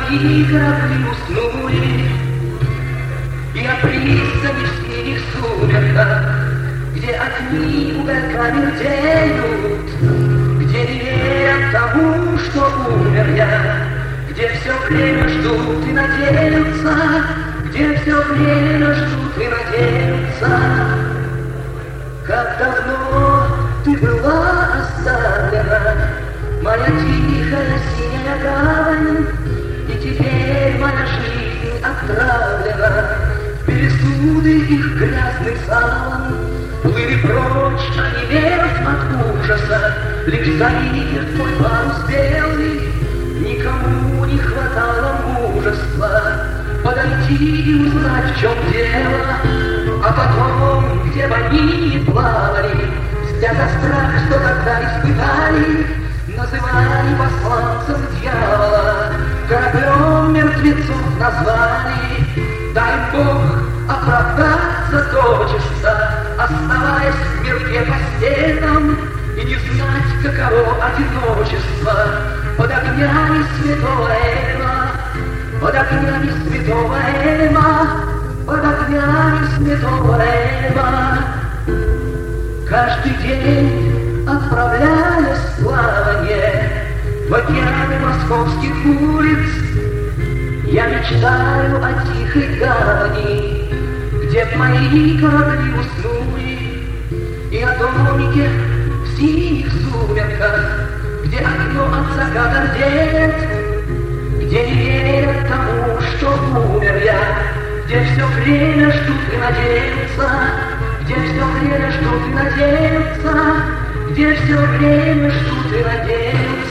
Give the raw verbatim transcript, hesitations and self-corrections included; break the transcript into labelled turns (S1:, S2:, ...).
S1: мои корабли уснули, и о пристани в синих сумерках, где огни угольками рдеют, где не верят тому, что умер я, где все время ждут и надеются, где все время ждут и надеются. Как давно ты была оставлена, моя тихая синяя гавань, и теперь моя жизнь отравлена. Пересуды их грязных салон плыли прочь, онемев от ужаса. Лишь заир твой парус белый, никому не хватало мужества подойти и узнать, в чем дело. А потом, где бы они ни плавали, мстя за страх, что тогда испытали, называли посланцем дьявола, кораблем мертвецов назвали. Дай Бог оправдаться дочисто, оставаясь в мирке постельном, и не знать, каково одиночество под огнями святого Эма, под огнями святого Эма, под огнями святого Эма. Каждый день, отправляясь в плавание в океаны московских улиц, я мечтаю о тихой гавани, где б мои корабли уснули, и о домике в синих сумерках, где окно от заката рдеет, где не верят тому, что умер я, где все время ждут и надеются, где все время ждут и надеются, где все время ждут и надеются.